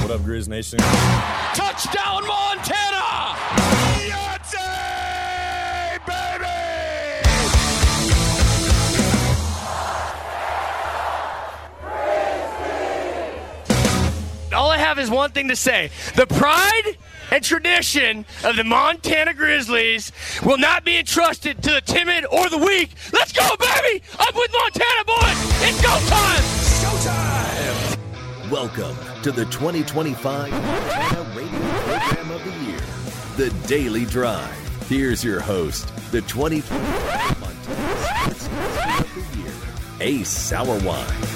What up, Grizz Nation? Touchdown, Montana! Beyonce, baby! All I have is one thing to say. The pride and tradition of the Montana Grizzlies will not be entrusted to the timid or the weak. Let's go, baby! Up with Montana, boys! It's go time! Showtime! Welcome to the 2025 Montana Radio Program of the Year, The Daily Drive. Here's your host, the 2025 Montana Sportscaster of the Year, Ace Sauerwine.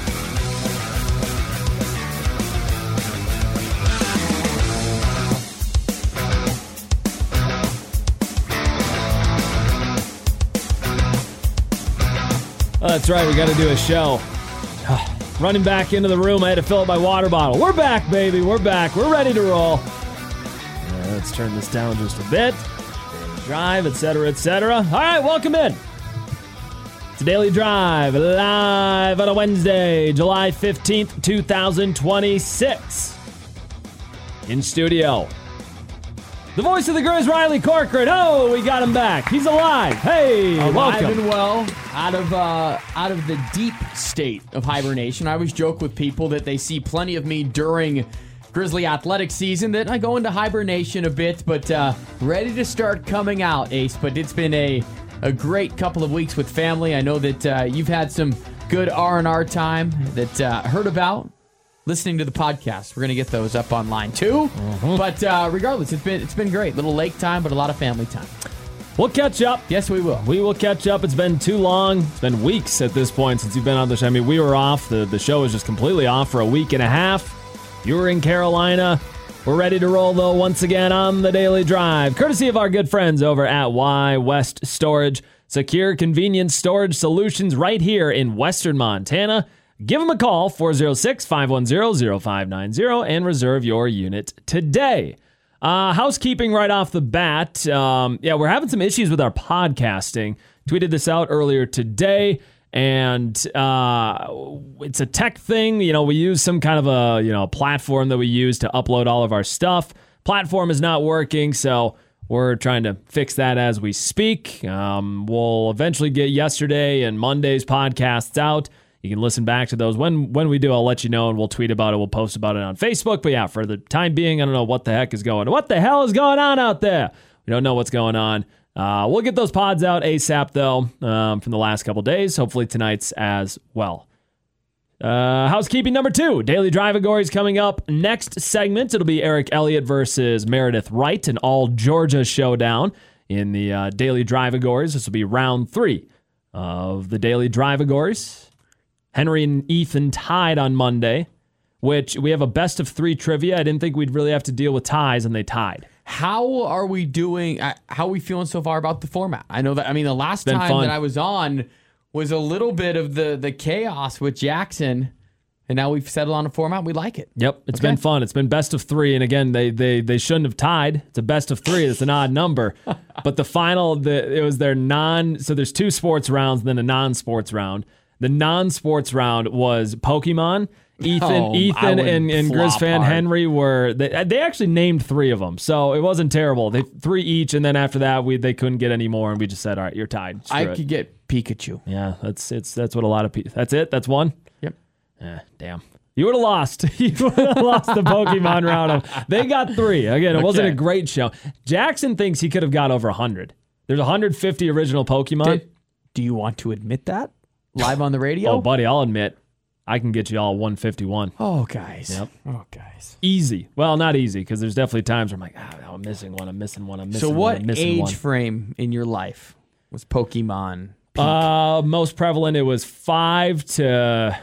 That's right, we got to do a show. Running back into the room, I had to fill up my water bottle. We're back, baby. We're back. We're ready to roll. Let's turn this down just a bit. Daily Drive, etc., etc. All right, welcome in. It's a Daily Drive, live on a Wednesday, July 15th, 2026. In studio, the voice of the Grizz, Riley Corcoran. Oh, we got him back. He's alive. Hey, alive welcome. and well, out of the deep state of hibernation. I always joke with people that they see plenty of me during Grizzly athletic season, that I go into hibernation a bit, but ready to start coming out, Ace. But it's been a great couple of weeks with family. I know that you've had some good R&R time that heard about listening to the podcast. We're going to get those up online too. But regardless, it's been great. Little lake time, but a lot of family time. We'll catch up. Yes, we will. We will catch up. It's been too long. It's been weeks at this point since you've been on the show. I mean, we were off. The show was just completely off for a week and a half. You were in Carolina. We're ready to roll, though, once again on the Daily Drive, courtesy of our good friends over at Y West Storage. Secure, convenient storage solutions right here in Western Montana. Give them a call, 406-510-0590, and reserve your unit today. Housekeeping right off the bat. We're having some issues with our podcasting. Tweeted this out earlier today, and it's a tech thing. You know, we use some kind of a platform that we use to upload all of our stuff. Platform is not working, so we're trying to fix that as we speak. We'll eventually get yesterday and Monday's podcasts out. You can listen back to those. When we do, I'll let you know, and we'll tweet about it. We'll post about it on Facebook. But yeah, for the time being, I don't know what the hell is going on out there. We don't know what's going on. We'll get those pods out ASAP, though, from the last couple days. Hopefully tonight's as well. Housekeeping number 2. Daily Drive-A-Gories coming up next segment. It'll be Eric Elliott versus Meredith Wright, an all-Georgia showdown in the Daily Drive-A-Gories. This will be round 3 of the Daily Drive-A-Gories. Henry and Ethan tied on Monday, which we have a best of 3 trivia. I didn't think we'd really have to deal with ties, and they tied. How are we doing? How are we feeling so far about the format? I know that, the last time that I was on was a little bit of the chaos with Jackson, and now we've settled on a format. We like it. Yep, it's been fun. It's been best of 3, and again, they shouldn't have tied. It's a best of 3. It's an odd number. But the final, it was their so there's 2 sports rounds and then a non-sports round. The non-sports round was Pokemon. Ethan and Grizz fan Henry they actually named 3 of them, so it wasn't terrible. 3 each, and then after that they couldn't get any more, and we just said, all right, you're tied. Could get Pikachu. Yeah, that's what a lot of people. That's it. That's one. Yep. Damn. You would have lost. You would have lost the Pokemon round. They got 3. Again, it wasn't a great show. Jackson thinks he could have got over 100. There's 150 original Pokemon. Do you want to admit that live on the radio? Oh, buddy, I'll admit. I can get you all 151. Oh, guys. Yep. Oh, guys. Easy. Well, not easy, because there's definitely times where I'm like, I'm missing one. So what age frame in your life was Pokemon peak? Most prevalent, it was 5 to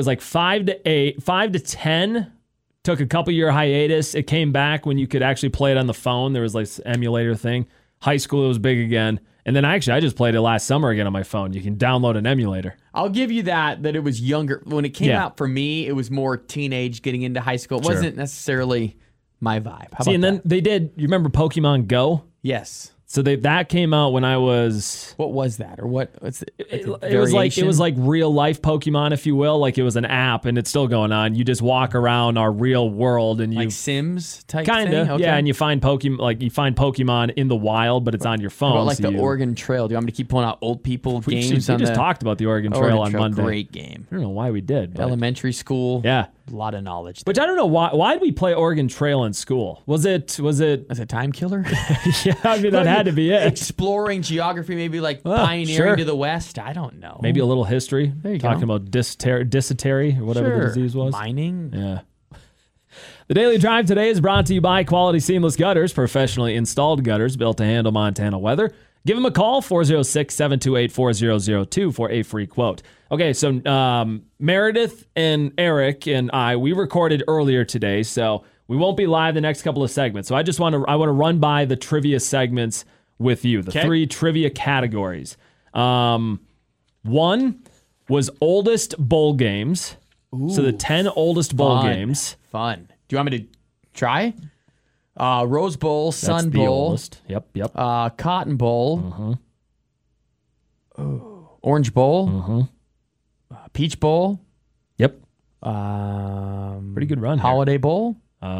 8, 5 to 10. Took a couple year hiatus. It came back when you could actually play it on the phone. There was like this emulator thing. High school, it was big again. And then I just played it last summer again on my phone. You can download an emulator. I'll give you that it was younger. When it came out for me, it was more teenage getting into high school. It wasn't necessarily my vibe. Then they did, you remember Pokemon Go? Yes. So that came out when I was. What was that, or what? What's it was like real life Pokemon, if you will. Like it was an app, and it's still going on. You just walk around our real world, and you like Sims type kind thing. of yeah, and you find Pokemon in the wild, but it's on your phone. About like the Oregon Trail. Do you want me to keep pulling out old people games? We just talked about the Oregon Trail on Monday. Great game. I don't know why we did. But elementary school. Yeah, a lot of knowledge. Which I don't know why did we play Oregon Trail in school? Was it as a time killer? Yeah, I mean that had to be it. Exploring geography, maybe like pioneering to the west. I don't know. Maybe a little history. There you Talking go. about dysentery or whatever the disease was. Mining. Yeah. The Daily Drive today is brought to you by Quality Seamless Gutters, professionally installed gutters built to handle Montana weather. Give them a call, 406-728-4002 for a free quote. Okay, so Meredith and Eric and we recorded earlier today, so we won't be live the next couple of segments. So I want to run by the trivia segments with you, the 3 trivia categories. One was oldest bowl games. Ooh, so the 10 oldest bowl games. Fun. Do you want me to try? Rose Bowl, Sun Bowl. Oldest. Yep. Cotton Bowl. Orange Bowl. Peach Bowl. Yep. Pretty good run. Holiday Bowl.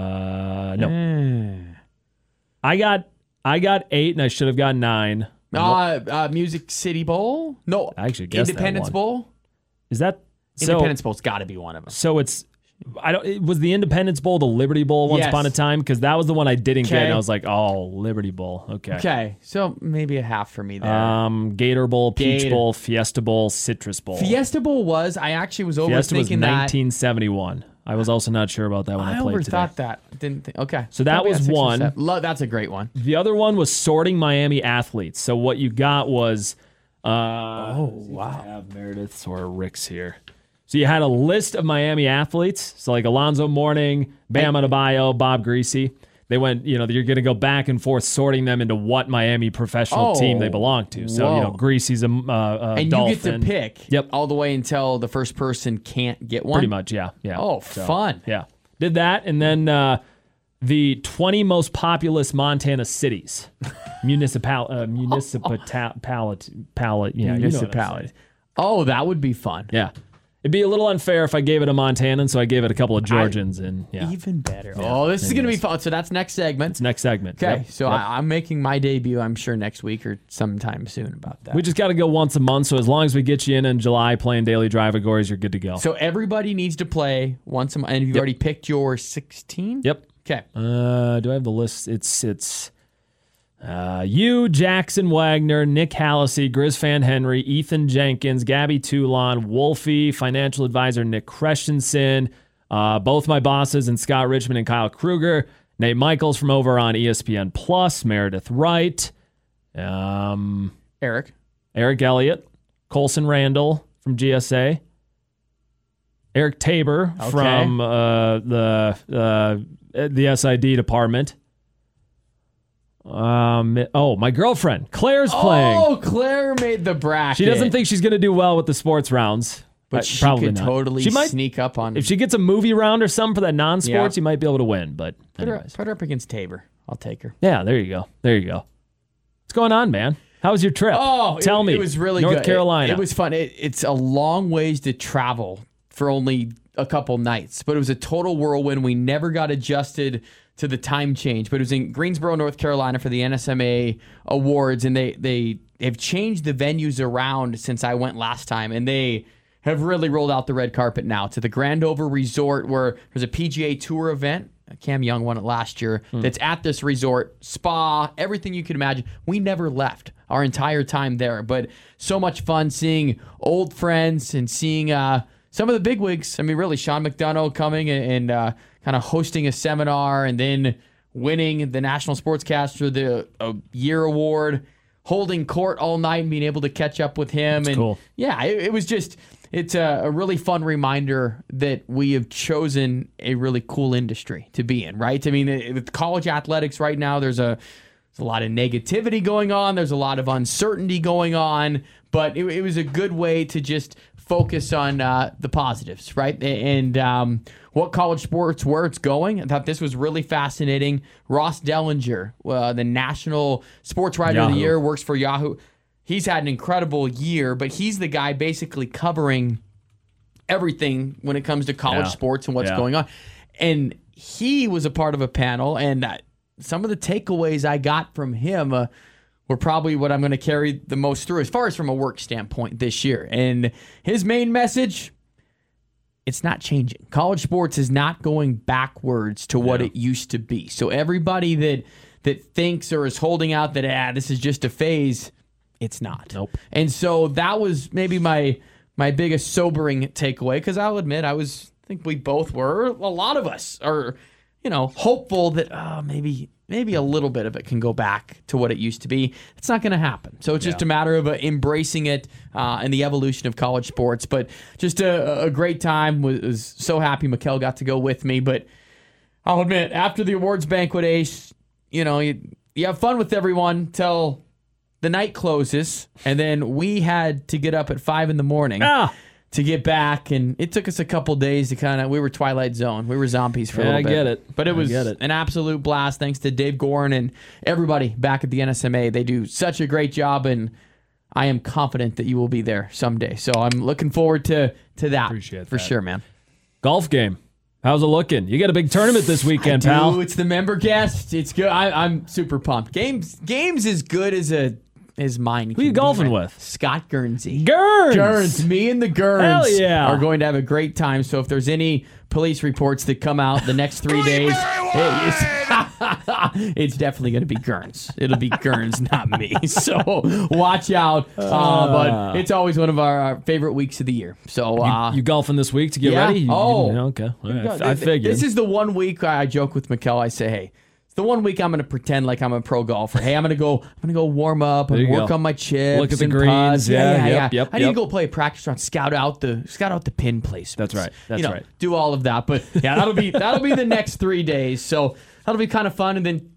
No. I got 8 and I should have gotten 9. Music City Bowl. No, I actually guessed Independence that one. Bowl. Is that Independence Bowl's got to be one of them. So was the Independence Bowl the Liberty Bowl once upon a time? Because that was the one I didn't get, and I was like, oh, Liberty Bowl. Okay, so maybe a half for me there. Gator Bowl, Peach Bowl, Fiesta Bowl, Citrus Bowl. Fiesta Bowl I actually was overthinking Fiesta was that. 1971. I was also not sure about that when I played today. I overthought that. Didn't think. Okay. So that was one. That's a great one. The other one was sorting Miami athletes. So what you got was wow. I have Meredith's or Rick's here. So you had a list of Miami athletes. So like Alonzo Mourning, Bam Adebayo, Bob Greasy. They went, you're going to go back and forth sorting them into what Miami professional team they belong to. So, Greasy's a and Dolphin. You get to pick all the way until the first person can't get one? Pretty much, yeah. Oh, fun. Yeah. Did that, and then the 20 most populous Montana cities. Municipality. Oh, that would be fun. Yeah. It'd be a little unfair if I gave it a Montanan, so I gave it a couple of Georgians. Even better. Yeah, this is going to be fun. So that's next segment. It's next segment. Okay, so I'm making my debut, I'm sure, next week or sometime soon about that. We just got to go once a month, so as long as we get you in July playing Daily Drive at Gories, you're good to go. So everybody needs to play once a month, and you've already picked your 16? Yep. Okay. Do I have the list? It's you, Jackson Wagner, Nick Hallisey, Grizz Fan Henry, Ethan Jenkins, Gabby Toulon, Wolfie, financial advisor Nick Christensen, both my bosses and Scott Richmond and Kyle Kruger, Nate Michaels from over on ESPN Plus, Meredith Wright, Eric Elliott, Colson Randall from GSA, Eric Tabor from the SID department. My girlfriend Claire's playing. Oh, Claire made the bracket. She doesn't think she's going to do well with the sports rounds, but she probably could not. Totally she might sneak up on. If she gets a movie round or something for that non-sports, you might be able to win. But put her up against Tabor. I'll take her. Yeah, there you go. What's going on, man? How was your trip? Oh, tell me. It was really North good. Carolina. It was fun. It's a long ways to travel for only a couple nights, but it was a total whirlwind. We never got adjusted to the time change, but it was in Greensboro, North Carolina for the NSMA Awards, and they have changed the venues around since I went last time, and they have really rolled out the red carpet now to the Grandover Resort, where there's a PGA Tour event. Cam Young won it last year. That's at this resort, spa, everything you can imagine. We never left our entire time there, but so much fun seeing old friends and seeing some of the bigwigs. I mean, really, Sean McDonough coming and kind of hosting a seminar and then winning the National Sportscaster the Year Award, holding court all night and being able to catch up with him. That's cool. Yeah, it was just, it's a really fun reminder that we have chosen a really cool industry to be in, right? I mean, with college athletics right now, there's a lot of negativity going on. There's a lot of uncertainty going on, but it was a good way to just focus on the positives, right? And what college sports, where it's going. I thought this was really fascinating. Ross Dellinger, the National Sports Writer of the Year, works for Yahoo. He's had an incredible year, but he's the guy basically covering everything when it comes to college sports and what's going on. And he was a part of a panel, and some of the takeaways I got from him were probably what I'm going to carry the most through as far as from a work standpoint this year. And his main message, it's not changing. College sports is not going backwards to what it used to be. So everybody that thinks or is holding out that this is just a phase, it's not. Nope. And so that was maybe my biggest sobering takeaway, because I'll admit I think we both were. A lot of us are, hopeful that maybe a little bit of it can go back to what it used to be. It's not going to happen. So it's just a matter of embracing it and the evolution of college sports. But just a great time. Was so happy Mikkel got to go with me. But I'll admit, after the awards banquet, Ace, you have fun with everyone till the night closes, and then we had to get up at 5 a.m. To get back, and it took us a couple days to we were Twilight Zone. We were zombies for a little bit. I get it. But it was an absolute blast, thanks to Dave Gorin and everybody back at the NSMA. They do such a great job, and I am confident that you will be there someday. So I'm looking forward to that. Appreciate for that. sure, man. Golf game. How's it looking? You got a big tournament this weekend, pal. It's the member guest. It's good. I'm super pumped. Games as good as mine. Who are you golfing with? Scott Guernsey. Gurns! Me and the Gurns Hell yeah. are going to have a great time. So if there's any police reports that come out the next 3 days, it's definitely going to be Gurns. It'll be Gurns, not me. So watch out. But it's always one of our favorite weeks of the year. So you golfing this week to get ready? Okay. All right. I figured. This is the one week I joke with Mikkel. I say, hey, the one week I'm going to pretend like I'm a pro golfer. Hey, I'm going to go warm up and work on my chips. Look at the and greens. putts. Yep, I need to go play a practice round, scout out the pin placements. That's right. That's right. Do all of that. But yeah, that'll be the next 3 days. So that'll be kind of fun. And then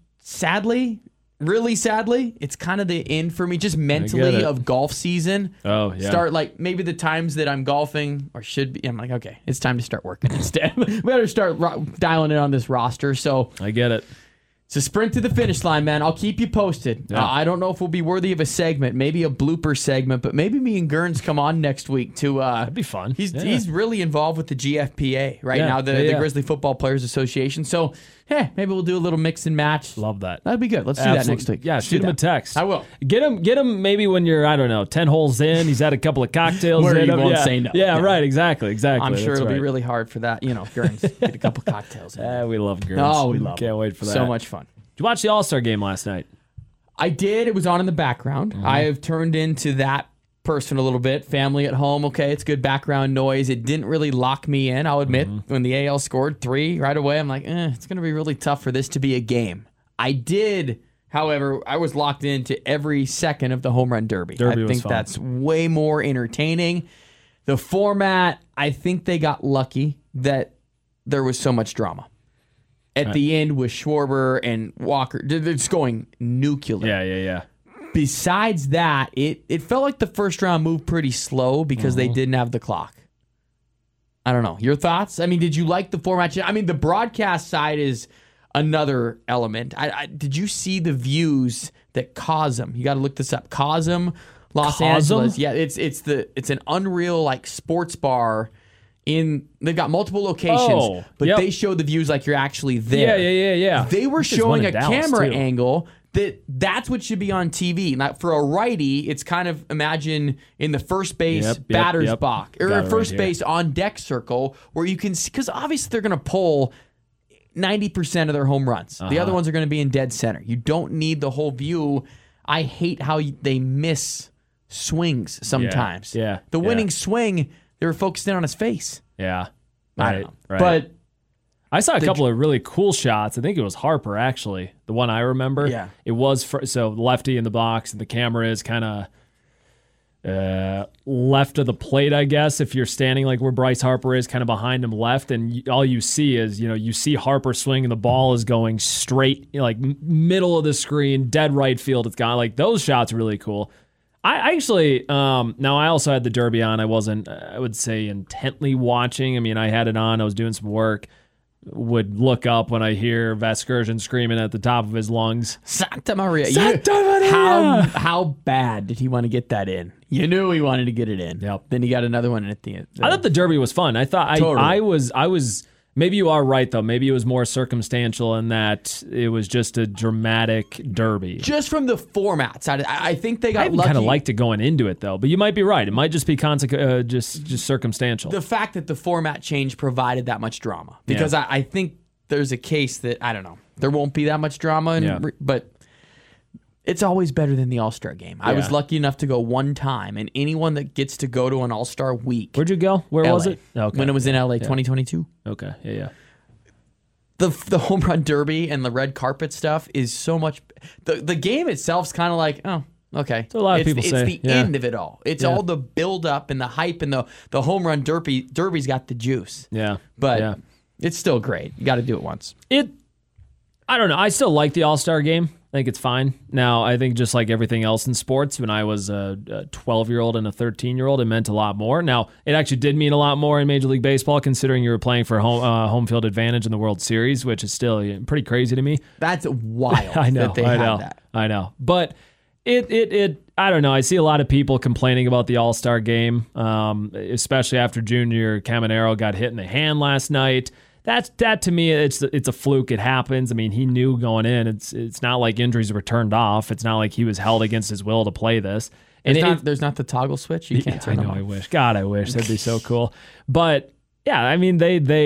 really sadly, it's kind of the end for me, just mentally, of golf season. Oh yeah. Start maybe the times that I'm golfing or should be. I'm like, okay, it's time to start working instead. We better start dialing it on this roster. So I get it. It's a sprint to the finish line, man. I'll keep you posted. Yeah. I don't know if we'll be worthy of a segment, maybe a blooper segment, but maybe me and Gurns come on next week to. That'd be fun. He's really involved with the GFPA right now, the Grizzly Football Players Association. So, maybe we'll do a little mix and match. Love that. That'd be good. Let's do that next week. Yeah, shoot him a text. I will. Get him maybe when you're, 10 holes in. He's had a couple of cocktails where in he him. won't say no. Yeah, right. Exactly. I'm sure it'll be really hard for that. Gurns, get a couple cocktails in. We love Gurns. Oh, we love Can't wait for that. So much fun. Did you watch the All-Star game last night? I did. It was on in the background. Mm-hmm. I have turned into that person a little bit. Family at home, okay, it's good background noise. It didn't really lock me in, I'll admit. When the AL scored 3 right away, I'm like, it's going to be really tough for this to be a game. I did, however, I was locked into every second of the home run derby. I think that's way more entertaining. The format, I think they got lucky that there was so much drama. At the end with Schwarber and Walker, it's going nuclear. Yeah. Besides that, it felt like the first round moved pretty slow because they didn't have the clock. I don't know. Your thoughts? I mean, did you like the format? I mean, the broadcast side is another element. Did you see the views that Cosm? You got to look this up. Cosm, Los Angeles. Yeah, it's an unreal sports bar. They've got multiple locations, but they show the views like you're actually there. Yeah. They were showing a camera angle that's what should be on TV. Now, for a righty, it's kind of imagine in the first base batter's box or first base on deck circle where you can see, because obviously they're going to pull 90% of their home runs. The other ones are going to be in dead center. You don't need the whole view. I hate how they miss swings sometimes. The winning swing, they were focused in on his face. Yeah. I don't know. Right. But I saw a couple of really cool shots. I think it was Harper, actually. The one I remember. Yeah. It was, so lefty in the box, and the camera is kind of left of the plate, I guess, if you're standing like where Bryce Harper is, kind of behind him left, and all you see is, you see Harper swing, and the ball is going straight, middle of the screen, dead right field. It's got, those shots are really cool. I actually, now I also had the Derby on. I wasn't, I would say, intently watching. I mean, I had it on. I was doing some work. Would look up when I hear Vasgersian screaming at the top of his lungs. Santa Maria. Santa Maria! How bad did he want to get that in? You knew he wanted to get it in. Yep. Then he got another one at the end. I thought the Derby was fun. I thought Totally. I was. Maybe you are right though. Maybe it was more circumstantial in that it was just a dramatic Derby. Just from the formats, I think they I got even lucky. kind of liked it going into it though, but you might be right. It might just be just circumstantial. The fact that the format change provided that much drama. Because I think there's a case that, I don't know, there won't be that much drama, but it's always better than the All-Star game. I was lucky enough to go one time, and anyone that gets to go to an All-Star week. Where'd you go? Where was LA. it? Okay. When it was in LA, 2022. Okay, yeah. The home run derby and the red carpet stuff is so much. The game itself's kind of like, oh, okay. So a lot of people it's say. the end of it all. It's all the build up and the hype, and the home run derby's got the juice. Yeah. But it's still great. You got to do it once. I don't know. I still like the All-Star game. I think it's fine. Now, I think just like everything else in sports, when I was a 12-year-old and a 13-year-old, it meant a lot more. Now, it actually did mean a lot more in Major League Baseball, considering you were playing for home field advantage in the World Series, which is still pretty crazy to me. That's wild. I know. That they had that. I know. But I don't know. I see a lot of people complaining about the All-Star game, especially after Junior Caminero got hit in the hand last night. That to me, it's a fluke. It happens. I mean, he knew going in. It's not like injuries were turned off. It's not like he was held against his will to play this. And there's not the toggle switch. You can't turn I it know. off. I wish. God, I wish that'd be so cool. But yeah, I mean,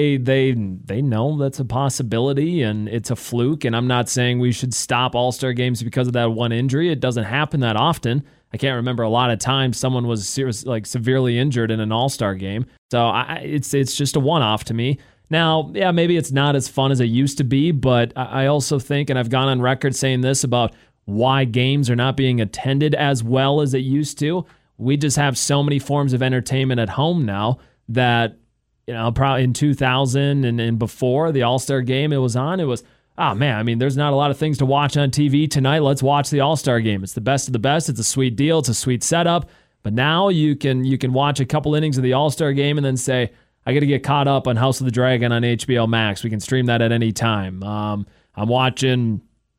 they know that's a possibility and it's a fluke. And I'm not saying we should stop All-Star games because of that one injury. It doesn't happen that often. I can't remember a lot of times someone was severely injured in an All-Star game. So it's just a one-off to me. Now, yeah, maybe it's not as fun as it used to be, but I also think, and I've gone on record saying this about why games are not being attended as well as it used to. We just have so many forms of entertainment at home now that, probably in 2000 and before the All-Star game it was, oh man, I mean, there's not a lot of things to watch on TV tonight. Let's watch the All-Star game. It's the best of the best. It's a sweet deal. It's a sweet setup. But now you can watch a couple innings of the All-Star game and then say, I got to get caught up on House of the Dragon on HBO Max. We can stream that at any time. I'm watching,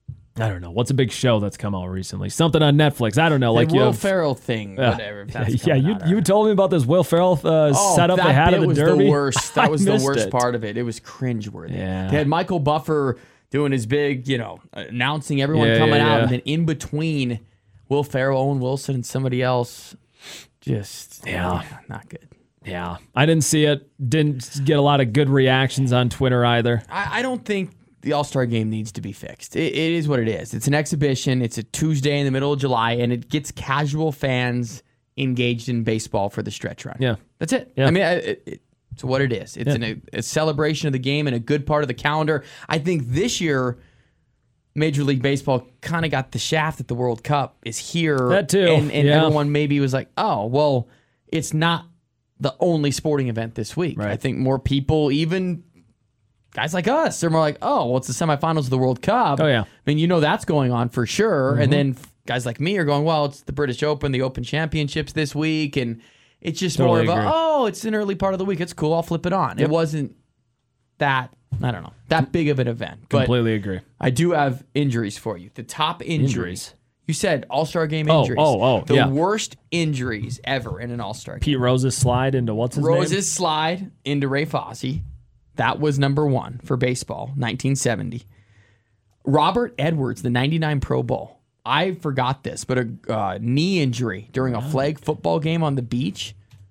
I don't know, what's a big show that's come out recently? Something on Netflix. I don't know. The Will Ferrell thing, whatever. You told me about this Will Ferrell setup they had at the Derby. Was the worst. That was the worst it. part of it. It was cringeworthy. Yeah. They had Michael Buffer doing his big, announcing everyone coming out, and then in between Will Ferrell, Owen Wilson, and somebody else, just not good. Yeah, I didn't see it. Didn't get a lot of good reactions on Twitter either. I don't think the All-Star game needs to be fixed. It is what it is. It's an exhibition. It's a Tuesday in the middle of July, and it gets casual fans engaged in baseball for the stretch run. Yeah. That's it. Yeah. I mean, it's what it is. It's a celebration of the game and a good part of the calendar. I think this year, Major League Baseball kind of got the shaft that the World Cup is here. That too. And everyone maybe was like, oh, well, it's not the only sporting event this week. Right. I think more people, even guys like us, are more like, oh, well, it's the semifinals of the World Cup. Oh, yeah. I mean, that's going on for sure. Mm-hmm. And then guys like me are going, well, it's the British Open, the Open Championships this week. And it's just Totally more of agree. it's an early part of the week. It's cool. I'll flip it on. Yep. It wasn't that, I don't know, that big of an event. Completely agree. I do have injuries for you. The top injuries. You said All-Star game injuries. The worst injuries ever in an All-Star game. Pete Rose's slide into what's his name? Rose's slide into Ray Fosse. That was number one for baseball, 1970. Robert Edwards, the 99 Pro Bowl. I forgot this, but a knee injury during a flag football game on the beach.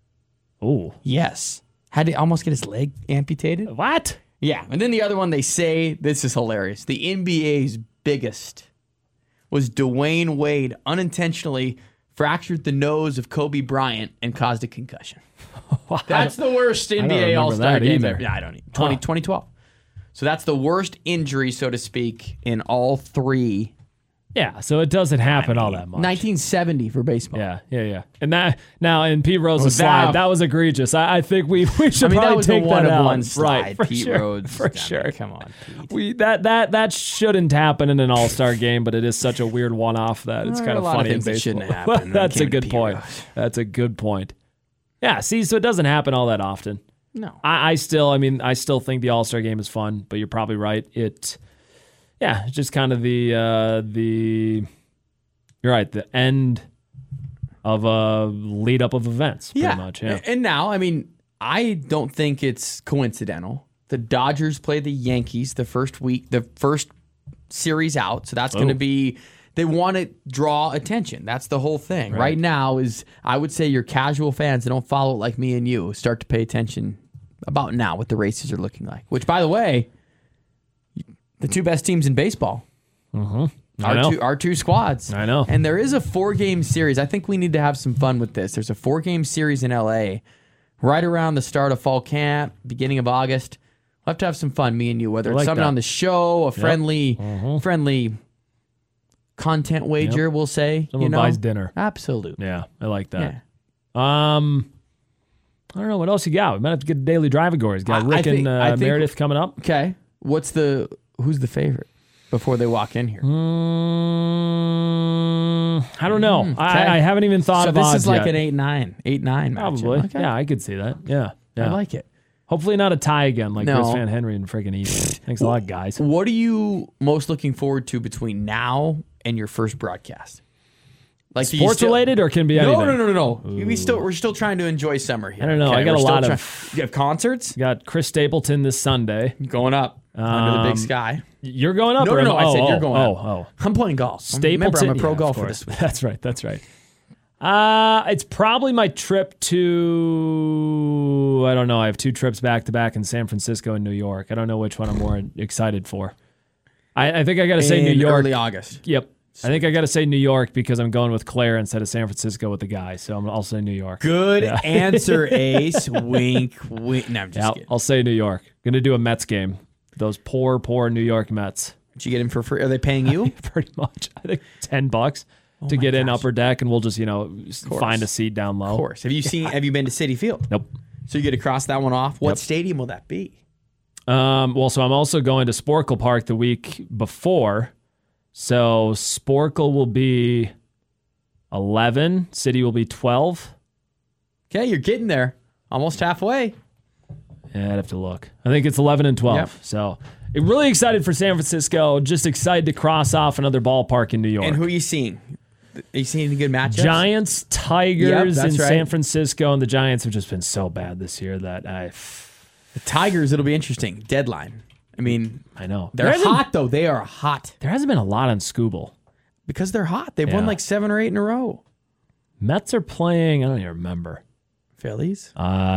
Oh. Yes. Had to almost get his leg amputated. What? Yeah. And then the other one, they say, this is hilarious. The NBA's biggest was Dwayne Wade unintentionally fractured the nose of Kobe Bryant and caused a concussion. That's the worst NBA All-Star game either. ever. Yeah, I don't need 2012. So that's the worst injury, so to speak, in all three Yeah, so it doesn't happen all that much. 1970 for baseball. Yeah. And that now in Pete Rose's that- slide, that was egregious. I think we should that probably was take a one that of out. one slide. Right, for Pete sure, Rose, for I mean, sure. come on, Pete. That shouldn't happen in an All-Star game, but it is such a weird one-off that it's There kind are of a lot of funny in things that baseball. shouldn't happen when it That's a came to good Pete point. Rose. That's a good point. Yeah, see, so it doesn't happen all that often. No. I still think the All-Star game is fun, but you're probably right. It's just kind of the you're right, the end of a lead up of events, pretty much. Yeah. And now, I don't think it's coincidental. The Dodgers play the Yankees the first series out, so that's going to be. They want to draw attention. That's the whole thing. Right now is, I would say, your casual fans that don't follow it like me and you start to pay attention about now what the races are looking like. Which, by the way, the two best teams in baseball are two squads. I know. And there is a 4-game series. I think we need to have some fun with this. There's a 4-game series in LA right around the start of fall camp, beginning of August. We'll have to have some fun, me and you, whether I it's like something that. on the show, a friendly content wager, we'll say. Someone buys dinner. Absolutely. Yeah, I like that. Yeah. I don't know what else you got. We might have to get a daily drive of Gories. Got Rick and Meredith coming up. Okay. Who's the favorite before they walk in here? I don't know. Okay. I haven't even thought So of this odds is like yet. an 8-9 matchup. Probably. Okay. Yeah, I could see that. Yeah. I like it. Hopefully not a tie again like No. Chris Van Henry and freaking East. Thanks a lot, guys. What are you most looking forward to between now and your first broadcast? Like, do you Sports still- related or can be anything? No. We're still trying to enjoy summer here. I don't know. I got we're a still lot try- of- You have concerts Got Chris Stapleton this Sunday. going up under the big sky. You're going up? No, or no, am- I said you're going up. Oh. I'm playing golf. Stapleton. Remember, I'm a pro yeah, of golfer course. this week. That's right. It's probably my trip to, I don't know. I have 2 trips back to back in San Francisco and New York. I don't know which one I'm more excited for. I think I got to say New In York. early August. Yep. I think I got to say New York because I'm going with Claire instead of San Francisco with the guy. So I'll say New York. Good answer, Ace. Wink, wink. No, I'm just Yeah, kidding. I'll say New York. Going to do a Mets game. Those poor New York Mets. Did you get him for free? Are they paying you? Pretty much. I think $10 to get in upper deck, and we'll just find a seat down low. Of course. Have you been to Citi Field? Nope. So you get to cross that one off. What Yep. stadium will that be? So I'm also going to Sporkle Park the week before. So Sporkle will be 11. City will be 12. Okay, you're getting there. Almost halfway. Yeah, I'd have to look. I think it's 11 and 12. Yep. So really excited for San Francisco. Just excited to cross off another ballpark in New York. And who are you seeing? Are you seeing any good matchups? Giants, Tigers Yep, in that's right. San Francisco, and the Giants have just been so bad this year that The Tigers, it'll be interesting. Deadline. I know. They're There hasn't- hot, though. They are hot. There hasn't been a lot on Scooble. Because they're hot. They've won Yeah. like 7 or 8 in a row. Mets are playing, I don't even remember. Phillies.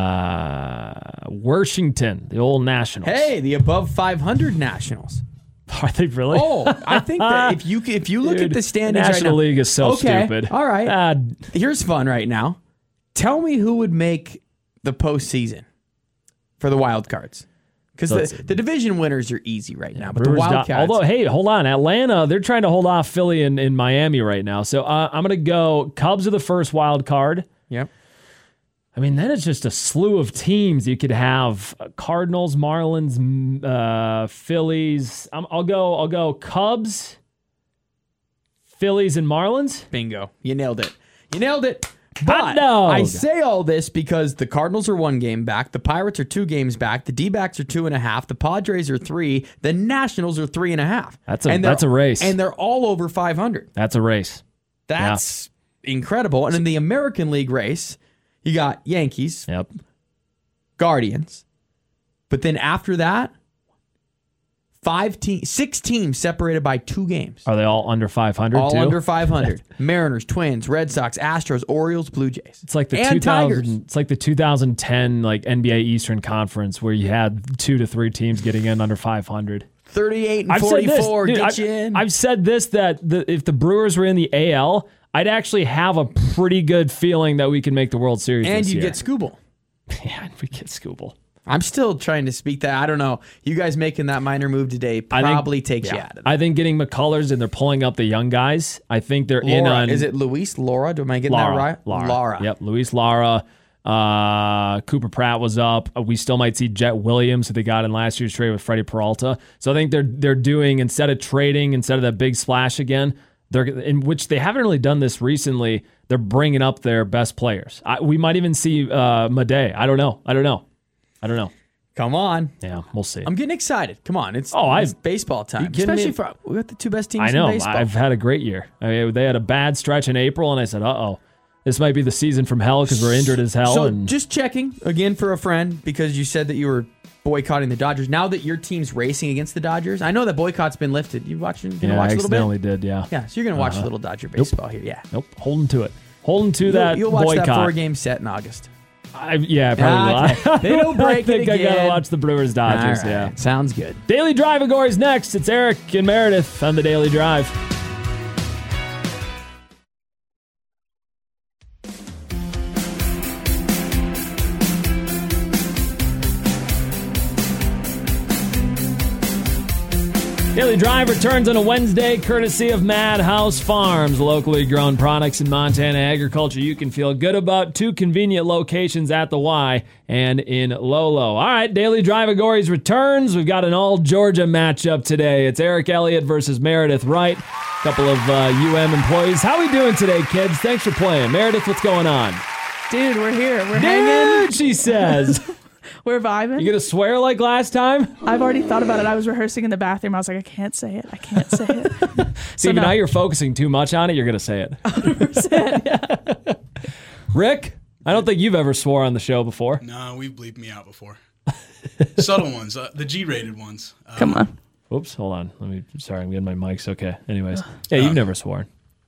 Washington, the old Nationals. Hey, the above 500 Nationals. Are they really? Oh, I think that if you look Dude, at the standings right National now. League is so Okay, stupid. all right. God. Here's fun right now. Tell me who would make the postseason for the wild cards. Because the division winners are easy right now, but the Brewers wild cards. although, hey, hold on. Atlanta, they're trying to hold off Philly in Miami right now. So I'm going to go Cubs are the first wild card. Yep. Then it's just a slew of teams. You could have Cardinals, Marlins, Phillies. I'll go Cubs, Phillies, and Marlins. Bingo. You nailed it. But Hot dog. I say all this because the Cardinals are 1 game back, the Pirates are 2 games back, the D-backs are 2.5, the Padres are 3, the Nationals are 3.5. That's a race. And they're all over 500. That's a race. That's incredible. And in the American League race, you got Yankees, Yep. Guardians, but then after that, 6 teams separated by 2 games. Are they all under 500 All too? under 500. Mariners, Twins, Red Sox, Astros, Orioles, Blue Jays. It's like the and 2000. Tigers. It's like the 2010 NBA Eastern Conference where you had 2 to 3 teams getting in under 500. 38 and I've said this, 44. dude, Get you in. I've said this that if the Brewers were in the AL, I'd actually have a pretty good feeling that we can make the World Series. and this you year. get Scooble. Yeah, we get Scooble. I'm still trying to speak that. I don't know. You guys making that minor move today probably takes you out of it. I think getting McCullers and they're pulling up the young guys. I think they're in on. Is it Luis Lara? Am I getting that right? Lara. Yep, Luis Lara. Cooper Pratt was up. We still might see Jet Williams, who they got in last year's trade with Freddie Peralta. So I think they're doing, instead of that big splash again, they're in which they haven't really done this recently. They're bringing up their best players. We might even see Madej. I don't know. Come on. Yeah, we'll see. I'm getting excited. Come on. It's baseball time. Especially for we got the two best teams I know. in baseball. I've had a great year. I mean, they had a bad stretch in April, and I said, uh-oh. This might be the season from hell because we're injured as hell. So just checking again for a friend, because you said that you were boycotting the Dodgers. Now that your team's racing against the Dodgers, I know that boycott's been lifted. You watching? Watch a little bit? I accidentally did, yeah. Yeah, so you're going to watch a little Dodger baseball here, yeah. Nope, holding to it. Holding to that You'll watch boycott. that 4-game set in August. I probably will. They don't break I think it I again. got to watch the Brewers-Dodgers, All right. yeah. Sounds good. Daily Drive of Gore's next. It's Eric and Meredith on the Daily Drive. Daily Drive returns on a Wednesday, courtesy of Madhouse Farms, locally grown products in Montana agriculture you can feel good about. 2 convenient locations at the Y and in Lolo. All right, Daily Drive of Gore's returns. We've got an all-Georgia matchup today. It's Eric Elliott versus Meredith Wright. A couple of UM employees. How we doing today, kids? Thanks for playing. Meredith, what's going on? Dude, we're here. We're hanging. She says. We're vibing. You gonna swear like last time? I've already thought about it. I was rehearsing in the bathroom. I was like, I can't say it. See, now you're focusing too much on it. You're gonna say it. 100%, yeah. Rick, I don't think you've ever swore on the show before. No, we've bleeped me out before. Subtle ones, the G-rated ones. Come on. Oops, hold on. Sorry, I'm getting my mics. Okay. Anyways, yeah, you've never sworn.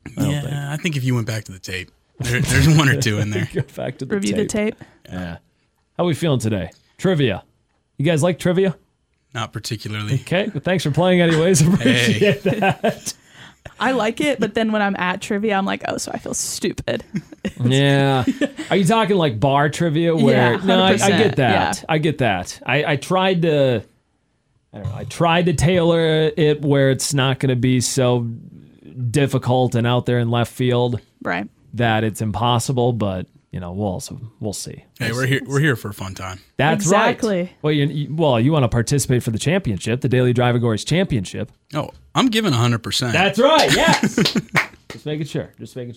I think if you went back to the tape, there's 1 or 2 in there. Go back to the Review the tape. Yeah. How are we feeling today? Trivia. You guys like trivia? Not particularly. Okay. Well, thanks for playing anyways. Appreciate that. I like it, but then when I'm at trivia, I'm like, oh, so I feel stupid. Yeah. Are you talking like bar trivia? Where Yeah, no, I 100%, get that. yeah. I get that. I tried to. I don't know. I tried to tailor it where it's not going to be so difficult and out there in left field Right. that it's impossible. But we'll see. Hey, we're here for a fun time. That's Exactly. right. Well, you want to participate for the championship, the Daily Drive of Gore's championship. Oh, I'm giving 100%. That's right. Yes. Just making sure.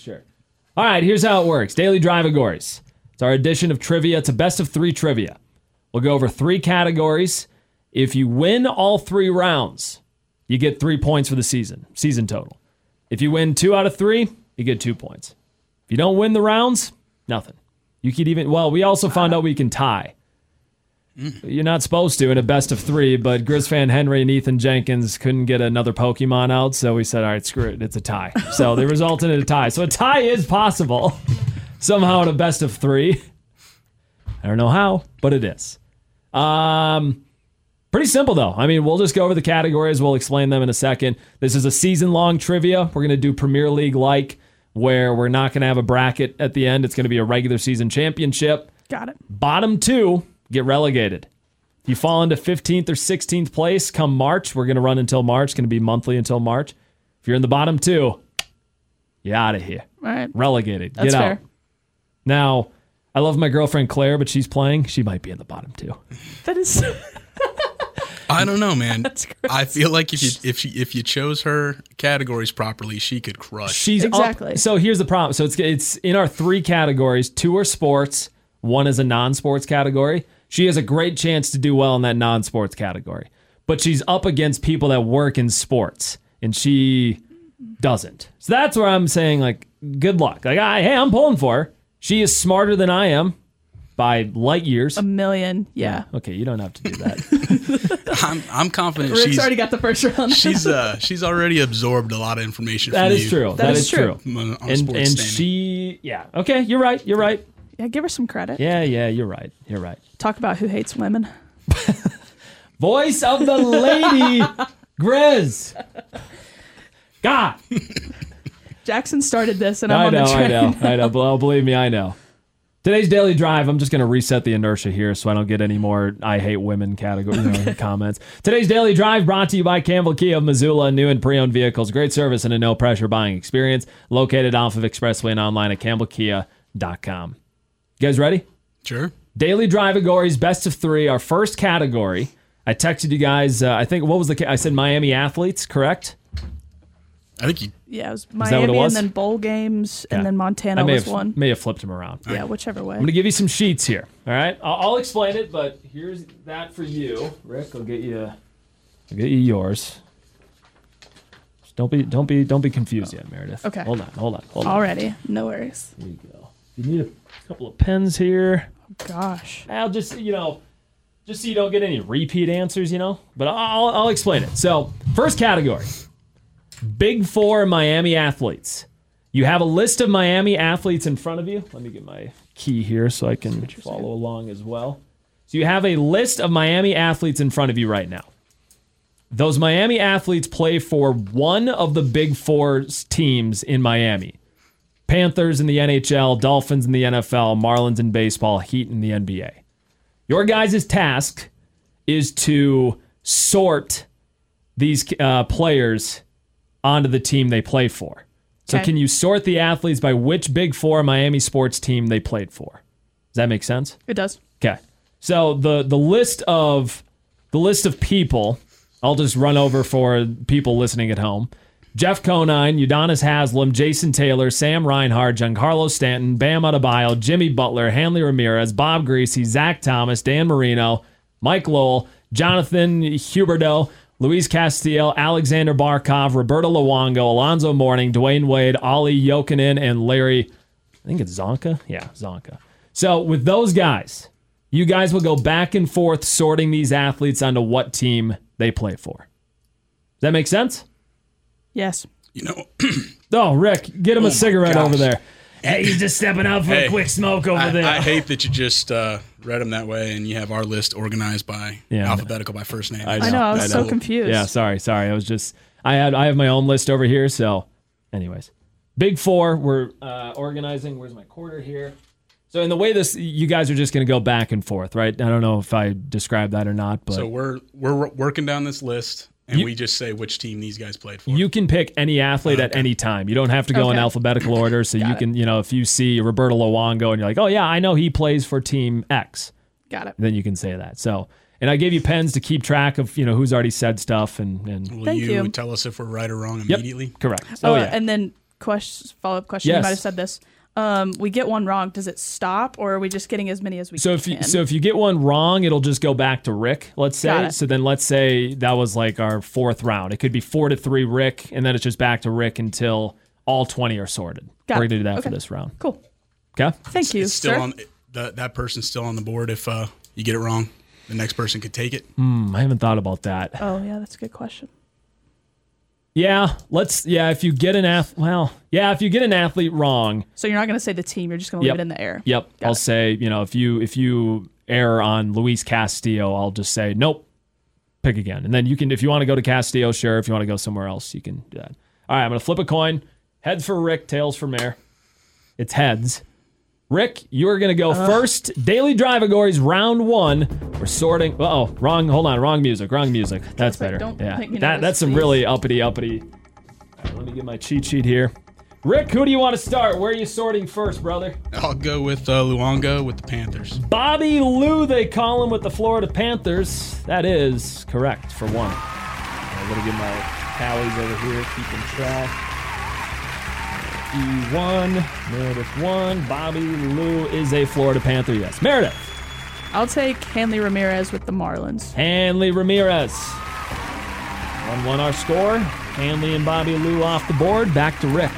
All right, here's how it works. Daily Drive of Gore's. It's our edition of trivia. It's a best of 3 trivia. We'll go over 3 categories. If you win all 3 rounds, you get 3 points for the season total. If you win 2 out of 3, you get 2 points. If you don't win the rounds, nothing. You could we also found out we can tie. You're not supposed to in a best of 3, but Grizz fan Henry and Ethan Jenkins couldn't get another Pokemon out, so we said, all right, screw it, it's a tie. So they resulted in a tie. So a tie is possible somehow in a best of 3. I don't know how, but it is. Pretty simple, though. I mean, we'll just go over the categories. We'll explain them in a second. This is a season-long trivia. We're going to do Premier League-like, where we're not going to have a bracket at the end. It's going to be a regular season championship. Got it. Bottom 2 get relegated. If you fall into 15th or 16th place come March, we're going to run until March. It's going to be monthly until March. If you're in the bottom 2, you're out of here. All right. Relegated. That's Get fair. out. Now, I love my girlfriend Claire, but she's playing. She might be in the bottom 2. That is... I don't know, man. That's gross. I feel like if you chose her categories properly, she could crush. She's Exactly. up. So here's the problem. So it's in our 3 categories. 2 are sports. 1 is a non-sports category. She has a great chance to do well in that non-sports category. But she's up against people that work in sports, and she doesn't. So that's where I'm saying, like, good luck. Like, hey, I'm pulling for her. She is smarter than I am by light years. A million, yeah. Okay, you don't have to do that. I'm confident Rick's already got the first round. she's already absorbed a lot of information That from is you. true. That is true. On And sports standing. she, yeah. Okay, you're right. Yeah, give her some credit. Yeah, you're right. Talk about who hates women. Voice of the lady, Grizz. God. Jackson started this, and I'm on the train. I know. Believe me, I know. Today's Daily Drive, I'm just going to reset the inertia here so I don't get any more I hate women category comments. Today's Daily Drive brought to you by Campbell Kia of Missoula. New and pre-owned vehicles, great service, and a no-pressure buying experience. Located off of Expressway and online at campbellkia.com. You guys ready? Sure. Daily Drive-agories, best of 3, our first category. I texted you guys, I think, what was I said Miami athletes, correct? I think you. Yeah, it was that what it Miami was? and then bowl games, Yeah. and then Montana I was one. may have flipped them around. Yeah, whichever way. I'm going to give you some sheets here, all right? I'll explain it, but here's that for you. Rick, I'll get you yours. Just don't be confused yet, Meredith. Okay. Hold on. Already, no worries. Here you go. You need a couple of pens here. Gosh. I'll just so you don't get any repeat answers, But I'll explain it. So, first category. Big 4 Miami athletes. You have a list of Miami athletes in front of you. Let me get my key here so I can follow along as well. So you have a list of Miami athletes in front of you right now. Those Miami athletes play for one of the Big 4 teams in Miami. Panthers in the NHL, Dolphins in the NFL, Marlins in baseball, Heat in the NBA. Your guys' task is to sort these players onto the team they play for. So Okay. can you sort the athletes by which Big 4 Miami sports team they played for? Does that make sense? It does. Okay. So the list of people, I'll just run over for people listening at home. Jeff Conine, Udonis Haslem, Jason Taylor, Sam Reinhart, Giancarlo Stanton, Bam Adebayo, Jimmy Butler, Hanley Ramirez, Bob Greasy, Zach Thomas, Dan Marino, Mike Lowell, Jonathan Huberdeau, Luis Castillo, Alexander Barkov, Roberto Luongo, Alonzo Mourning, Dwayne Wade, Ollie Jokinen, and Larry, I think it's Zonka? Yeah, Zonka. So with those guys, you guys will go back and forth sorting these athletes onto what team they play for. Does that make sense? Yes. Oh, Rick, get him a cigarette gosh. over there. Hey, he's just stepping out for a quick smoke over there. I hate that you just read them that way and you have our list organized by alphabetical by first name. I know. I was so confused. Yeah, sorry. I was just I have my own list over here. So, anyways, Big 4. We're organizing. Where's my quarter here? So, in the way you guys are just going to go back and forth, right? I don't know if I described that or not, but So we're working down this list. And we just say which team these guys played for. You can pick any athlete at any time. You don't have to go in alphabetical order. So you can, if you see Roberto Luongo and you're like, oh yeah, I know he plays for team X. Got it. Then you can say that. So, and I gave you pens to keep track of, who's already said stuff. And Will Thank you. tell us if we're right or wrong immediately? Correct. Oh yeah. And then follow-up question. Yes. You might have said this. We get one wrong. Does it stop, or are we just getting as many as we can? If you get one wrong, it'll just go back to Rick. Let's say. Got it. So then let's say that was like our 4th round. It could be 4-3 Rick, and then it's just back to Rick until all 20 are sorted. Got We're it. gonna do that Okay. for this round. Cool. Okay. Thank you, It's still sir. on that person's still on the board if you get it wrong. The next person could take it. I haven't thought about that. Oh, yeah, that's a good question. Yeah, if you get an if you get an athlete wrong. So you're not going to say the team. You're just going to leave it in the air. Yep. Got I'll it. say, if you err on Luis Castillo, I'll just say, nope, pick again. And then you can, if you want to go to Castillo, sure. If you want to go somewhere else, you can do that. All right, I'm going to flip a coin. Heads for Rick, tails for Mayor. It's heads. Rick, you're going to go first. Daily Drive-agories, round 1. We're sorting. Wrong. Hold on. Wrong music. That's better. Don't Yeah. make me That's nervous, some please. really uppity. All right, let me get my cheat sheet here. Rick, who do you want to start? Where are you sorting first, brother? I'll go with Luongo with the Panthers. Bobby Lou, they call him, with the Florida Panthers. That is correct for 1. I'm going to get my tallies over here, keeping track. E1, Meredith 1. Bobby Lou is a Florida Panther, yes. Meredith. I'll take Hanley Ramirez with the Marlins. Hanley Ramirez. 1-1 our score. Hanley and Bobby Lou off the board. Back to Rick.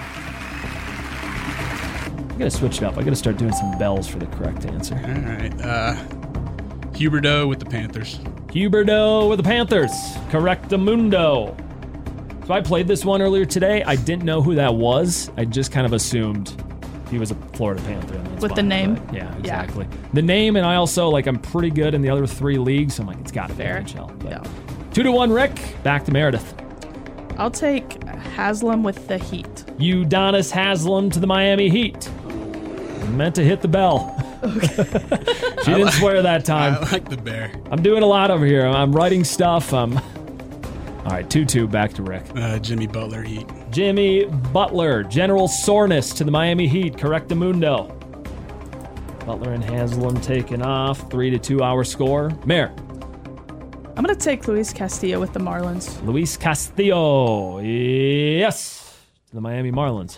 I got to switch it up. I got to start doing some bells for the correct answer. All right. Huberdeau with the Panthers. Huberdeau with the Panthers. Correctamundo. So I played this one earlier today. I didn't know who that was. I just kind of assumed he was a Florida Panther. With the name? Yeah, exactly. The name, and I also, I'm pretty good in the other 3 leagues. So I'm like, it's got to be Fair. NHL. But Yeah. 2-1 Rick. Back to Meredith. I'll take Haslam with the Heat. Udonis Haslem to the Miami Heat. meant to hit the bell. She didn't swear that time. I like the bear. I'm doing a lot over here. I'm writing stuff. All right, 2-2, back to Rick. Jimmy Butler, Heat. Jimmy Butler, general soreness to the Miami Heat. Correctamundo. Butler and Haslam taking off. 3-2 our score. Mayor. I'm going to take Luis Castillo with the Marlins. Luis Castillo. Yes. To the Miami Marlins.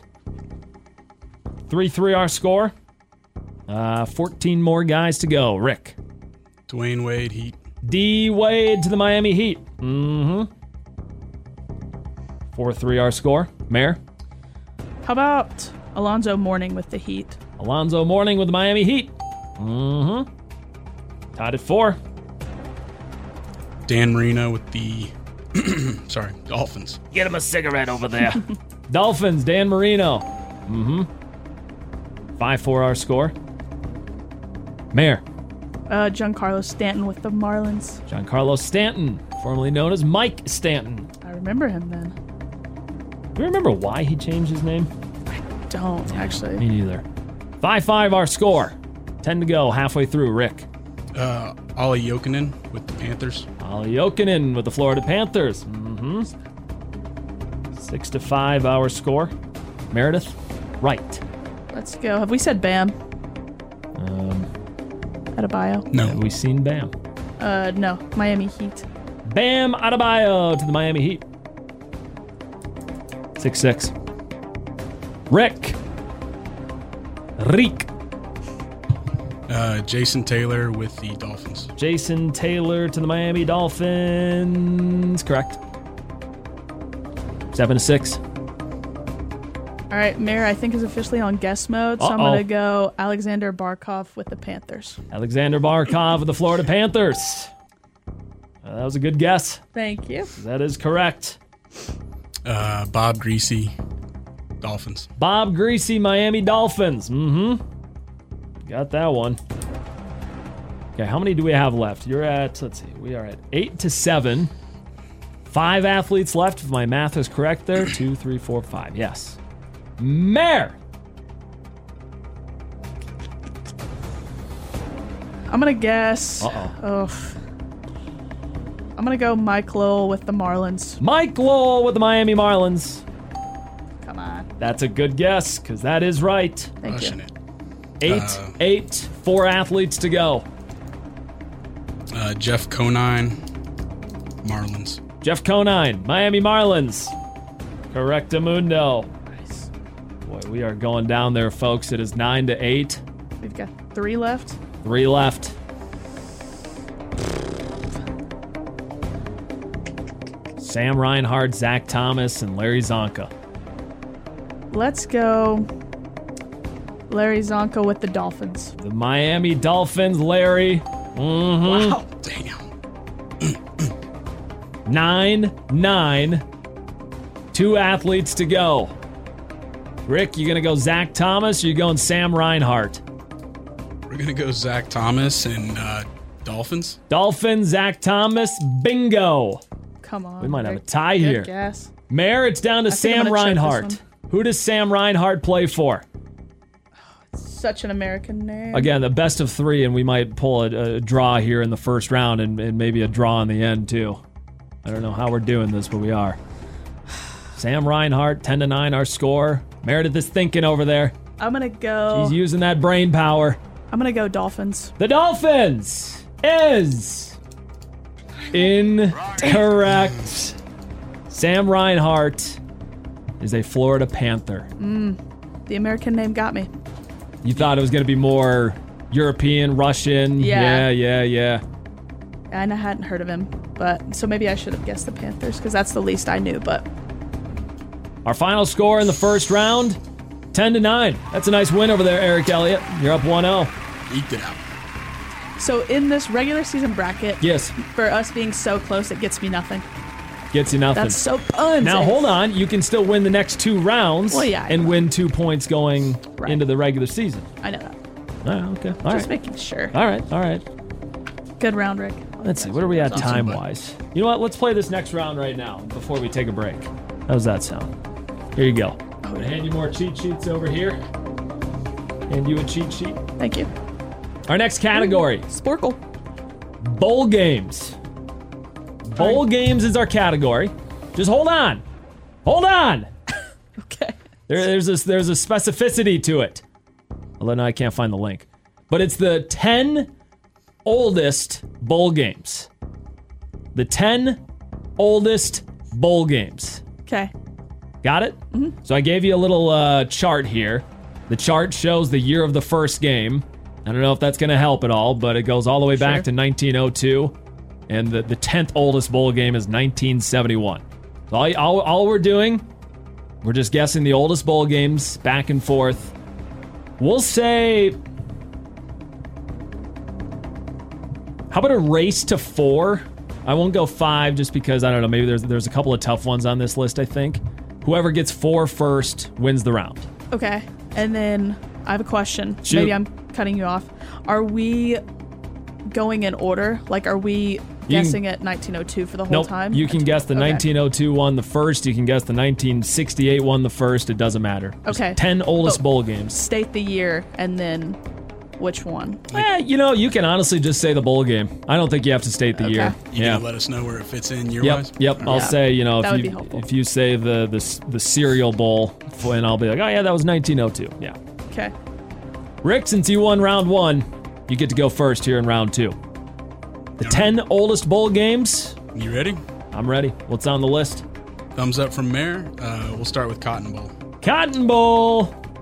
3-3 our score. 14 more guys to go. Rick. Dwayne Wade, Heat. D. Wade to the Miami Heat. 4-3 our score. Mayor. How about Alonzo Mourning with the Heat? Alonzo Mourning with the Miami Heat. Tied at 4. Dan Marino with the Dolphins. Get him a cigarette over there. Dolphins, Dan Marino. 5-4 our score. Mayor. Giancarlo Stanton with the Marlins. Giancarlo Stanton, formerly known as Mike Stanton. I remember him then. Do you remember why he changed his name? Don't, actually. Me neither. 5-5 our score. 10 to go, halfway through. Rick. Ollie Jokinen with the Panthers. Ollie Jokinen with the Florida Panthers. 6-5 our score. Meredith. Right. Let's go. Have we said Bam? Adebayo? No. Have we seen Bam? No. Miami Heat. Bam Adebayo to the Miami Heat. 6-6. Rick. Jason Taylor with the Dolphins. Jason Taylor to the Miami Dolphins. Correct. 7-6. All right, Mayor, I think is officially on guest mode, so I'm going to go Alexander Barkov with the Panthers. Alexander Barkov with the Florida Panthers. That was a good guess. Thank you. That is correct. Bob Greasy, Dolphins. Bob Greasy, Miami Dolphins. Got that one. Okay, how many do we have left? You're at, let's see, we are at 8-7. 5 athletes left, if my math is correct there. 2, 3, 4, 5. Yes. Mayor. I'm going to guess. I'm going to go Mike Lowell with the Marlins. Mike Lowell with the Miami Marlins. Come on. That's a good guess, because that is right. Thank you. 8, 4 athletes to go. Jeff Conine, Marlins. Jeff Conine, Miami Marlins. Correctamundo. Nice. Boy, we are going down there, folks. It is 9-8. We've got 3 left. 3 left. Sam Reinhart, Zach Thomas, and Larry Zonka. Let's go Larry Zonka with the Dolphins. The Miami Dolphins, Larry. Wow. Damn. 9-9. 2 athletes to go. Rick, you going to go Zach Thomas or you going Sam Reinhart? We're going to go Zach Thomas and Dolphins. Dolphins, Zach Thomas, bingo. Come on. We might have a Rick. tie Good here. guess. Mayor, it's down to I think I'm Sam gonna check this Reinhart. one. Who does Sam Reinhart play for? Such an American name. Again, the best of 3, and we might pull a draw here in the first round and maybe a draw in the end, too. I don't know how we're doing this, but we are. Sam Reinhart, 10-9 our score. Meredith is thinking over there. I'm going to go. She's using that brain power. I'm going to go Dolphins. The Dolphins is incorrect. Sam Reinhart is a Florida Panther. The American name got me. You thought it was going to be more European, Russian. Yeah. Yeah. And I hadn't heard of him, but so maybe I should have guessed the Panthers because that's the least I knew. But our final score in the first round, 10-9. That's a nice win over there, Eric Elliott. You're up 1-0. Eked it out. so in this regular season bracket, Yes. for us being so close, it gets me nothing. Gets you nothing. That's so puns. Now, hold on. You can still win the next 2 rounds and win 2 points going into the regular season. I know that. Oh, okay. All Just right. making sure. All right. Good round, Rick. Let's see. What are we at time-wise? You know what? Let's play this next round right now before we take a break. How does that sound? Here you go. I'm going to hand you more cheat sheets over here. And you a cheat sheet. Thank you. Our next category. Sporkle. Bowl games. Bowl games is our category. Just hold on. Hold on. Okay. There's a specificity to it. Although now I can't find the link. But it's the 10 oldest bowl games. The 10 oldest bowl games. Okay. Got it? Mm-hmm. So I gave you a little chart here. The chart shows the year of the first game. I don't know if that's going to help at all, but it goes all the way back to 1902. And the 10th oldest bowl game is 1971. So all we're doing, we're just guessing the oldest bowl games back and forth. We'll say, how about a race to 4? I won't go 5 just because, I don't know, maybe there's a couple of tough ones on this list, I think. Whoever gets 4 first wins the round. Okay. And then I have a question. Shoot. Maybe I'm cutting you off. Are we going in order? Like, are we guessing at 1902 for the whole time? You can guess the 1902 one the first. You can guess the 1968 one the first. It doesn't matter. Okay. 10 oldest bowl games. State the year and then which one? You can honestly just say the bowl game. I don't think you have to state the year. You can let us know where it fits in year-wise? Yep. I'll say, that would be helpful. if you say the cereal bowl, and I'll be like, oh yeah, that was 1902. Yeah. Okay. Rick, since you won round 1, you get to go first here in round 2. The 10 oldest bowl games. You ready? I'm ready. What's on the list? Thumbs up from Mayor. We'll start with Cotton Bowl. Cotton Bowl.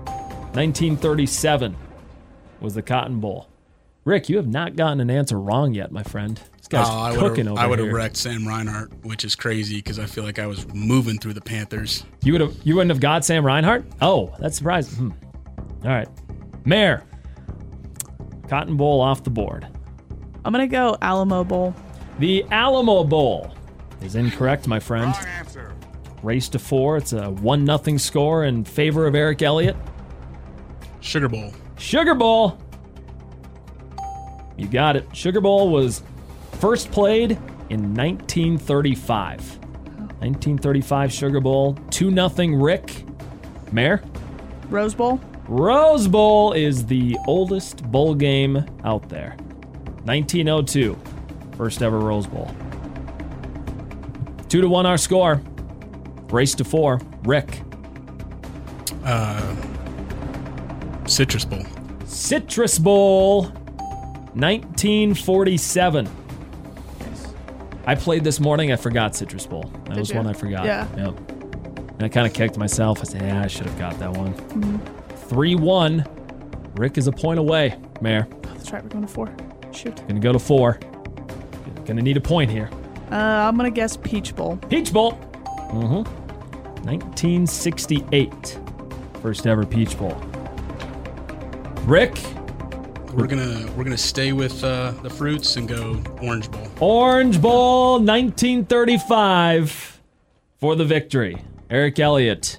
1937 was the Cotton Bowl. Rick, you have not gotten an answer wrong yet, my friend. This guy's cooking over here. I would have wrecked Sam Reinhart, which is crazy because I feel like I was moving through the Panthers. You wouldn't have got Sam Reinhart? Oh, that's surprising. All right. Mayor. Cotton Bowl off the board. I'm going to go Alamo Bowl. The Alamo Bowl is incorrect, my friend. Wrong answer. Race to 4. It's a 1-0 score in favor of Eric Elliott. Sugar Bowl. Sugar Bowl. You got it. Sugar Bowl was first played in 1935. 1935 Sugar Bowl. 2-0 Rick. Mayor? Rose Bowl. Rose Bowl is the oldest bowl game out there. 1902. First ever Rose Bowl. 2-1 our score. Race to 4. Rick. Citrus Bowl. Citrus Bowl. 1947. I played this morning. I forgot Citrus Bowl. That was one I forgot. Yeah. Yep. And I kind of kicked myself. I said, I should have got that one. Mm-hmm. 3-1. Rick is a point away, Mayor. Oh, that's right. We're going to 4. Shoot. Gonna go to 4. Gonna need a point here. I'm going to guess Peach Bowl. Peach Bowl. 1968. First ever Peach Bowl. Rick. We're gonna stay with the fruits and go Orange Bowl. Orange Bowl 1935 for the victory. Eric Elliott.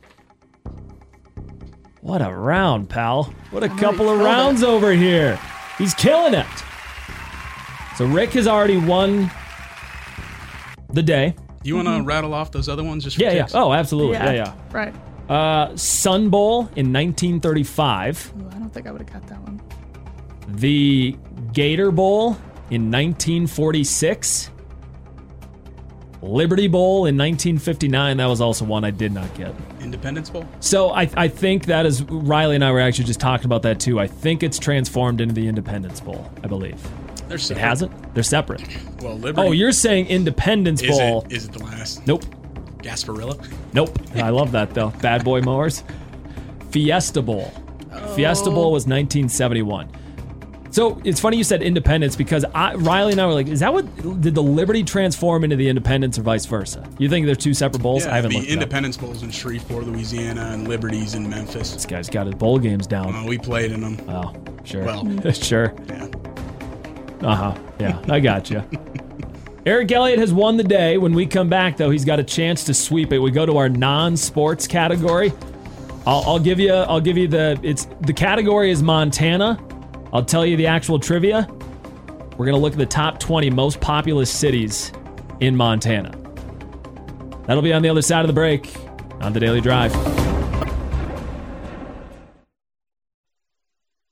What a round, pal. What a couple of rounds over here. He's killing it. So Rick has already won the day. You want to rattle off those other ones just for Yeah. kicks? Oh, absolutely. Yeah. Right. Sun Bowl in 1935. Ooh, I don't think I would have got that one. The Gator Bowl in 1946. Liberty Bowl in 1959. That was also one I did not get. Independence Bowl? So I think that is, Riley and I were actually just talking about that too. I think it's transformed into the Independence Bowl, I believe. They're separate. It hasn't? They're separate. Well, Liberty. Oh, you're saying Independence Bowl. Is it the last? Nope. Gasparilla? Nope. I love that though. Bad Boy Mowers. Fiesta Bowl. Fiesta Bowl was 1971. So it's funny you said Independence because Riley and I were like, is that what, did the Liberty transform into the Independence or vice versa? You think they're two separate bowls? Yeah, I haven't the looked Independence Bowl's in Shreveport, Louisiana, and Liberty's in Memphis. This guy's got his bowl games down. We played in them. Oh, sure. Well, sure. Yeah. Yeah, I got you. Eric Elliott has won the day. When we come back, though, he's got a chance to sweep it. We go to our non-sports category. I'll give you the category is Montana. I'll tell you the actual trivia. We're going to look at the top 20 most populous cities in Montana. That'll be on the other side of the break on The Daily Drive.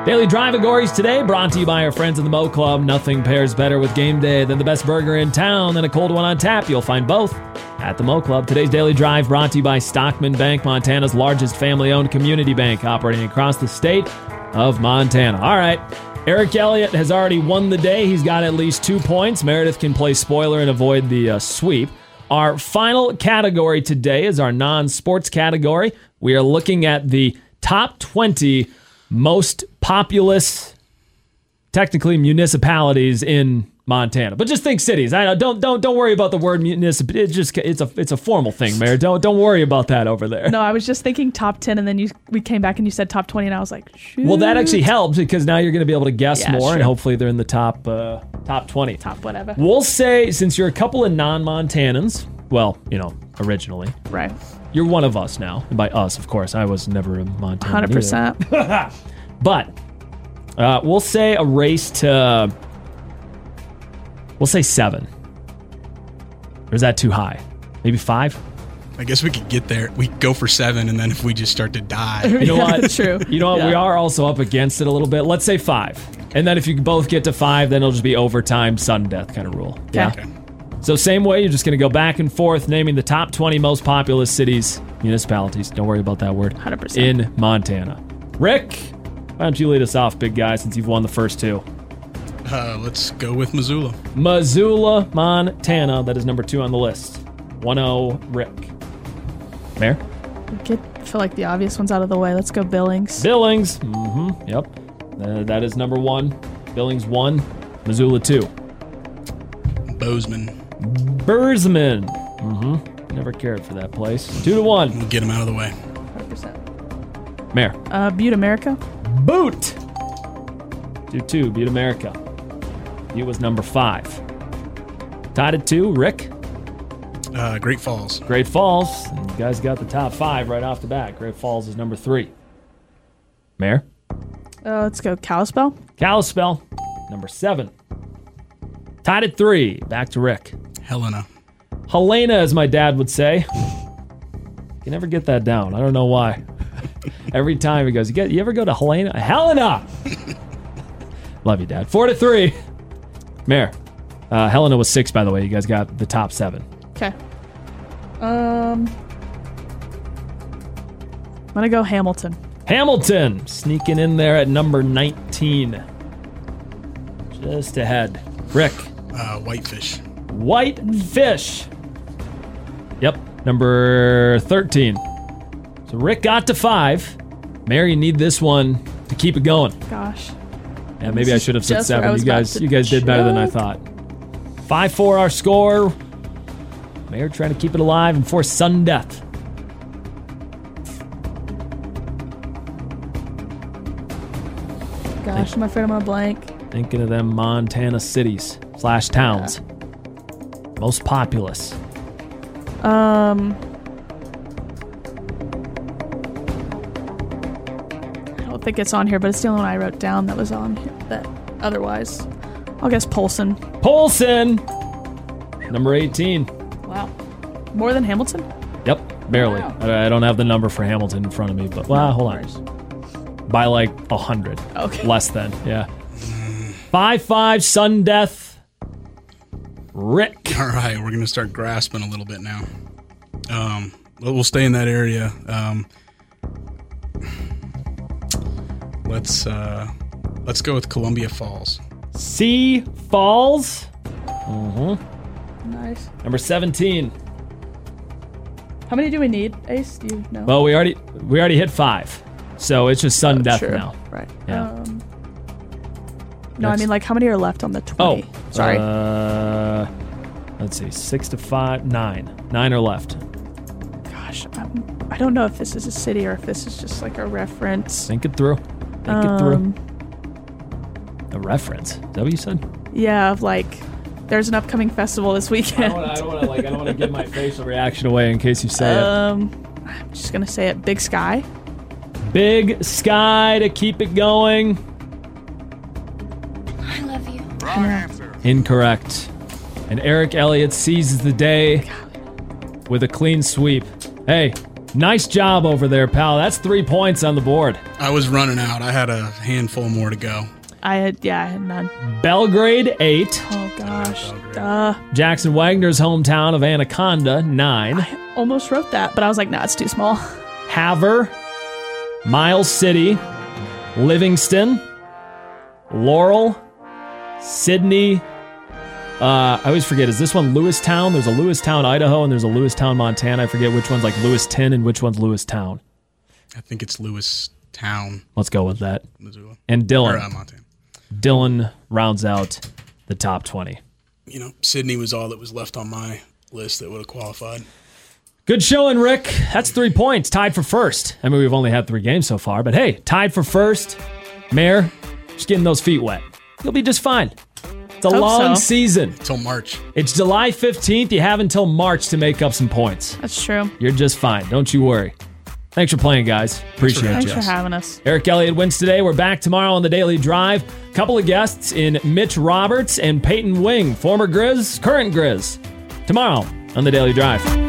Daily Drive-A-Gories today brought to you by our friends in the Mo Club. Nothing pairs better with game day than the best burger in town and a cold one on tap. You'll find both at the Mo Club. Today's Daily Drive brought to you by Stockman Bank, Montana's largest family-owned community bank operating across the state of Montana. All right, Eric Elliott has already won the day. He's got at least 2 points. Meredith can play spoiler and avoid the sweep. Our final category today is our non-sports category. We are looking at the top 20 most populous, technically, municipalities in Montana. But just think cities. I don't worry about the word municipal. It's a formal thing, Mayor. Don't worry about that over there. No, I was just thinking top 10, and then we came back and you said top 20, and I was like, shoot. Well, that actually helps because now you're going to be able to guess more, sure. And hopefully they're in the top 20. Top whatever. We'll say, since you're a couple of non-Montanans, well, originally. Right. You're one of us now. And by us, of course, I was never a Montana. 100%. But we'll say a race to... We'll say 7. Or is that too high? Maybe 5? I guess we could get there. We could go for 7, and then if we just start to die. You know what? True. You know what? Yeah. We are also up against it a little bit. Let's say 5. And then if you both get to 5, then it'll just be overtime, sudden death kind of rule. Yeah? Okay. So same way, you're just going to go back and forth naming the top 20 most populous cities, municipalities. Don't worry about that word. 100%. In Montana. Rick, why don't you lead us off, big guy, since you've won the first 2? Let's go with Missoula. Missoula, Montana. That is number 2 on the list. 1-0, Rick. Mayor? Feel like the obvious one's out of the way. Let's go Billings. Billings. Mm-hmm. Yep. That is number 1. Billings 1. Missoula 2. Bozeman. Mm-hmm. Never cared for that place. 2-1. We'll get him out of the way. 100%. Mayor. Butte, America. Boot. 2-2. Butte, America. He was number 5. Tied at 2. Rick. Great Falls. Great Falls. And you guys got the top 5 right off the bat. Great Falls is number 3. Mayor. Let's go Kalispell. Kalispell. Number 7. Tied at 3. Back to Rick. Helena, as my dad would say. You never get that down. I don't know why. Every time he goes, you ever go to Helena? Love you, Dad. 4-3. Mayor. Helena was 6, by the way. You guys got the top 7. Okay. I'm going to go Hamilton. Hamilton. Sneaking in there at number 19. Just ahead. Rick. Whitefish. Whitefish. Yep. Number 13. So Rick got to 5. Mary, you need this one to keep it going. Gosh. Yeah, maybe I should have said 7. You guys did better than I thought. 5-4 our score. Mayor trying to keep it alive and force sudden death. Gosh, I'm afraid I'm on a blank. Thinking of them Montana cities / towns. Yeah. Most populous. I don't think it's on here, but it's the only one I wrote down that was on here. That otherwise, I'll guess Polson. Number 18. Wow. More than Hamilton? Yep, barely. Wow. I don't have the number for Hamilton in front of me, but hold on. By like 100. Okay. Less than, yeah. 5-5, sudden death. Rick. All right, we're going to start grasping a little bit now. We'll stay in that area. Let's go with Columbia Falls. Sioux Falls. Mm-hmm. Nice. Number 17. How many do we need, Ace? Do you know? Well, we already hit 5, so it's just sudden death now. Right. Yeah. No, I mean, like, how many are left on the 20? Oh, sorry. Let's see, 6 to 5, 9. 9 are left. Gosh, I don't know if this is a city or if this is just like a reference. Think it through. A reference? Is that what you said? Yeah, like there's an upcoming festival this weekend. I don't want to give my facial reaction away in case you say it. I'm just gonna say it. Big Sky. Big Sky to keep it going. I love you. Wrong answer. Incorrect. And Eric Elliott seizes the day with a clean sweep. Hey, Nice job over there, pal. That's 3 points on the board. I was running out. I had a handful more to go. I had none. Belgrade, 8. Oh, gosh. Jackson Wagner's hometown of Anaconda, 9. I almost wrote that, but I was like, nah, it's too small. Havre, Miles City, Livingston, Laurel, Sydney. I always forget, is this one Lewistown? There's a Lewistown, Idaho, and there's a Lewistown, Montana. I forget which one's like Lewiston and which one's Lewistown. I think it's Lewistown. Let's go with that. Missoula. And Dillon. Or, Montana. Dillon rounds out the top 20. Sydney was all that was left on my list that would have qualified. Good showing, Rick. That's 3 points. Tied for first. I mean, we've only had 3 games so far, but hey, tied for first. Mayor, just getting those feet wet. You'll be just fine. It's a long season. Until March. It's July 15th. You have until March to make up some points. That's true. You're just fine. Don't you worry. Thanks for playing, guys. Appreciate you. Thanks for having us. Eric Elliott wins today. We're back tomorrow on the Daily Drive. Couple of guests in Mitch Roberts and Peyton Wing, former Grizz, current Grizz. Tomorrow on the Daily Drive.